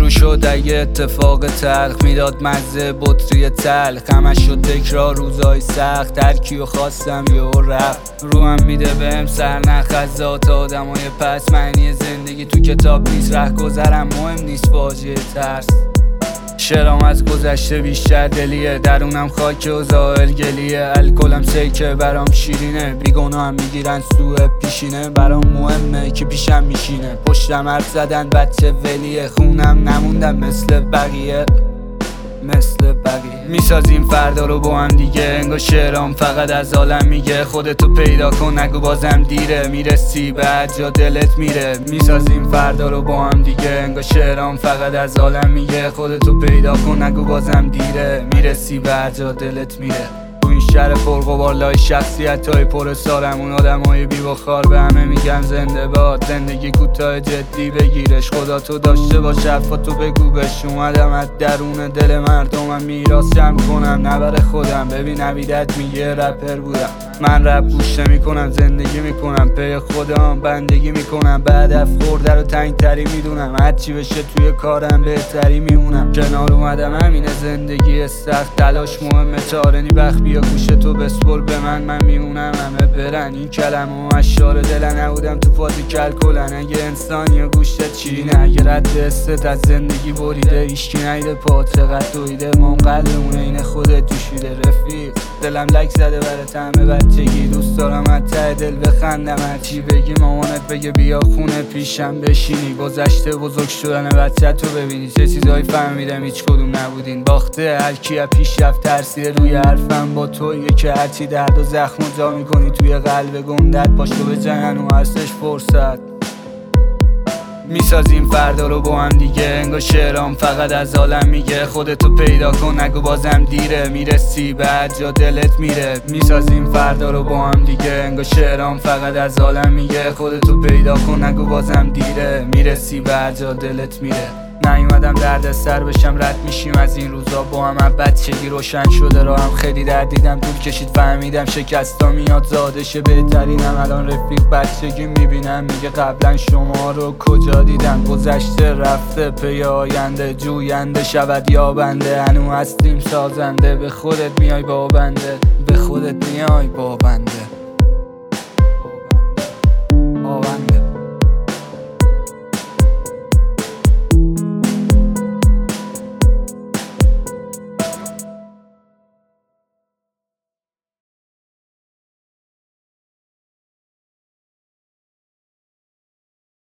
شروع شد اگه اتفاق تلخ میداد مزه بطری تلخ، همش شد تکرار روزای سخت، ترکیو خواستم یه رفت رو هم میده بهم سرنخ از ذات آدمای پس. معنی زندگی تو کتاب نیست، ره گذرم مهم نیست، واژه ترس. شعرام از گذشته بیشتر دلیه، درونم خاک و زائل گلیه. الکلم سیکه برام شیرینه، بیگناهم میگیرن سوء پیشینه. برام مهمه که پیشم میشینه، پشتم حرف زدن بچه ولیه. خونم نموندم مثل بقیه، میسازیم فردا رو با هم دیگه. انگار شعرام فقط از عالم میگه خودتو پیدا کن نگو بازم دیره، میرسی به هر جا دلت میره. میسازیم فردا رو با هم دیگه، انگار شعرام فقط از عالم میگه خودتو پیدا کن نگو بازم دیره، میرسی به هر جا دلت میره. تو این شهر پرغبار لای شخصیتای پر سارمون، آدمای بی بخار به همه میگن زنده باد. زندگی کوتاه جدی بگیرش، خدا تو داشته باش حرفاتو بگو بش. اومدم از درون دل مردمم میراث جمع کنم نه برای خودم. ببین نبیدت میگه رپر بودم، من رپ گوش نمیکنم زندگی میکنم پی خودم بندگی میکنم. بعد اف خورده رو تنگ تری میدونم، هرچی بشه توی کارم بهتری میمونم. کنار اومدم همینه زندگی سخت، تلاش مهمه چاره بخت. بیا گوشتو بسپر به من میمونم همه برن. این کلمه و اشعار دلن نبودم تو فازی کلکلن. اگه انسان یا گوشت چینه، اگه رد استت از زندگی بریده ایشکی نیده پا چقدر دویده. ما قلبمونه اینه خودت جوشیده رفیق، دلم لک زده برات همه بچگی. دوست دارم از ته دل بخندم هرچی بگی، مامانت بگه بیا خونه پیشم بشینی. گذشته بزرگ شدن بچه تو ببینی، چه چیزایی فهمیدم هیچ کدوم نبودین. باخته هر کی از پیشرفت ترسیده، روی حرفم با تویه که هرچی درد و زخم جا میکنی توی قلب گندت. پاشو به جهن و هستش فرصت. میسازیم فردا رو با هم دیگه، انگار شعرام فقط از عالم میگه خودتو پیدا کن نگو بازم دیره، میرسی به هر جا دلت میره. میسازیم فردا رو با هم دیگه، انگار شعرام فقط از عالم میگه خودتو پیدا کن نگو بازم دیره، میرسی به هر جا دلت میره. نیومدم درد سر بشم، رد میشیم از این روزا با هم. بچگی روشن شده راهم، خیلی درد دیدم طول کشید فهمیدم شکستا میاد زادشه بهترینم. الان رفیق بچگی میبینم میگه قبلا شما رو کجا دیدم. گذشته رفته پی آینده، جوینده شود یابنده. هنو هستیم سازنده، به خودت میای با بنده، به خودت میای با بنده.